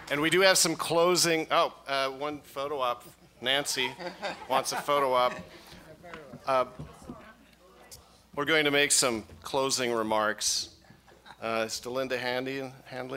And we do have some closing, one photo op. Nancy wants a photo op. We're going to make some closing remarks. Is Delinda Handley?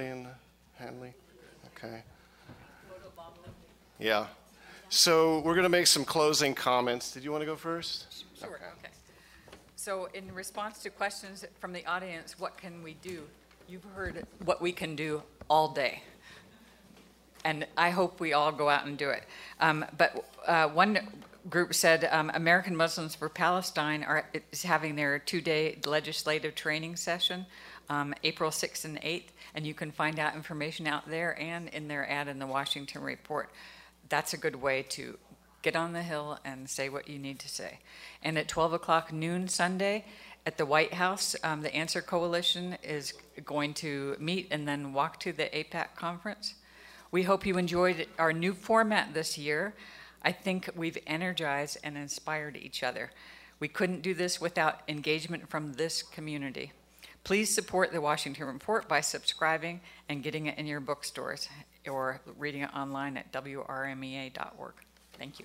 Okay. Yeah. So we're going to make some closing comments. Did you want to go first? Sure, okay. So in response to questions from the audience, what can we do? You've heard what we can do all day. And I hope we all go out and do it. But one group said American Muslims for Palestine is having their 2-day legislative training session, April 6th and 8th, and you can find out information out there and in their ad in the Washington Report. That's a good way to get on the Hill and say what you need to say. And at 12 o'clock noon Sunday at the White House, the Answer Coalition is going to meet and then walk to the AIPAC conference. We hope you enjoyed our new format this year. I think we've energized and inspired each other. We couldn't do this without engagement from this community. Please support the Washington Report by subscribing and getting it in your bookstores or reading it online at wrmea.org. Thank you.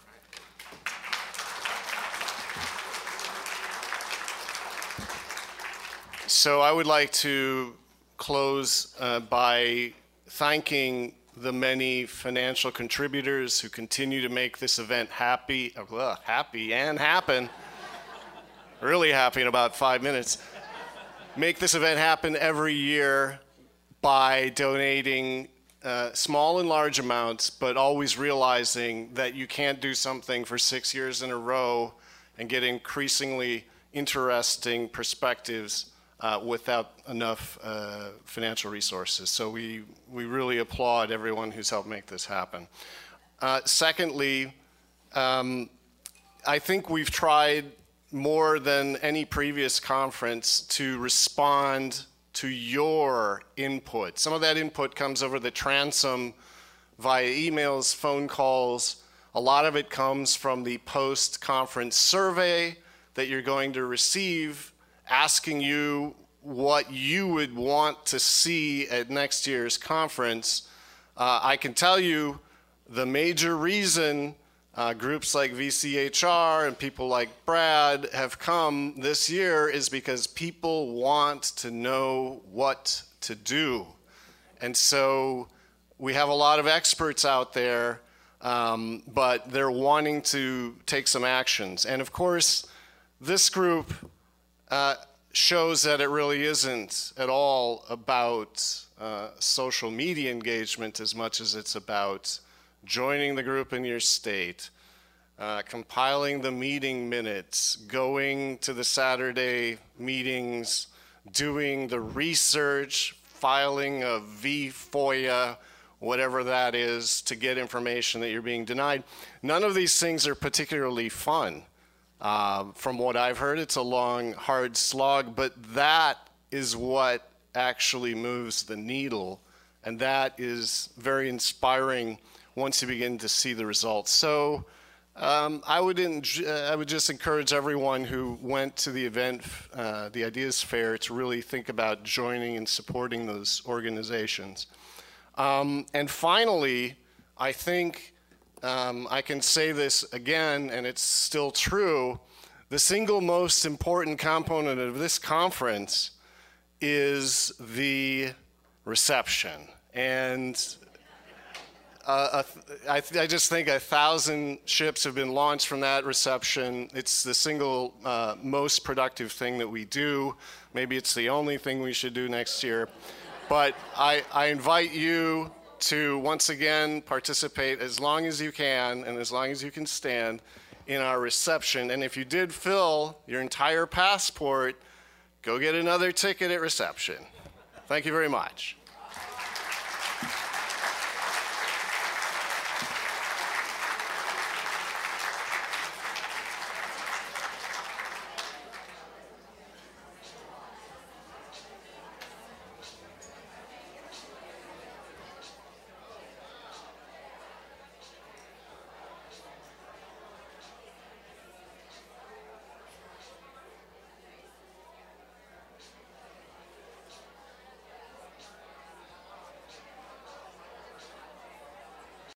So I would like to close by thanking the many financial contributors who continue to make this event happy and happen. Really happy in about 5 minutes. Make this event happen every year by donating small and large amounts, but always realizing that you can't do something for 6 years in a row and get increasingly interesting perspectives without enough financial resources. So we really applaud everyone who's helped make this happen. Secondly, I think we've tried more than any previous conference to respond to your input. Some of that input comes over the transom via emails, phone calls. A lot of it comes from the post-conference survey that you're going to receive, asking you what you would want to see at next year's conference. I can tell you the major reason groups like VCHR and people like Brad have come this year is because people want to know what to do. And so we have a lot of experts out there, but they're wanting to take some actions. And of course, this group shows that it really isn't at all about social media engagement as much as it's about joining the group in your state, compiling the meeting minutes, going to the Saturday meetings, doing the research, filing a vFOIA, whatever that is, to get information that you're being denied. None of these things are particularly fun. From what I've heard, it's a long, hard slog, but that is what actually moves the needle, and that is very inspiring once you begin to see the results. So I would just encourage everyone who went to the event, the Ideas Fair, to really think about joining and supporting those organizations. And finally, I think I can say this again, and it's still true, the single most important component of this conference is the reception. And I just think 1,000 ships have been launched from that reception. It's the single most productive thing that we do. Maybe it's the only thing we should do next year. But I invite you to, once again, participate as long as you can and as long as you can stand in our reception. And if you did fill your entire passport, go get another ticket at reception. Thank you very much.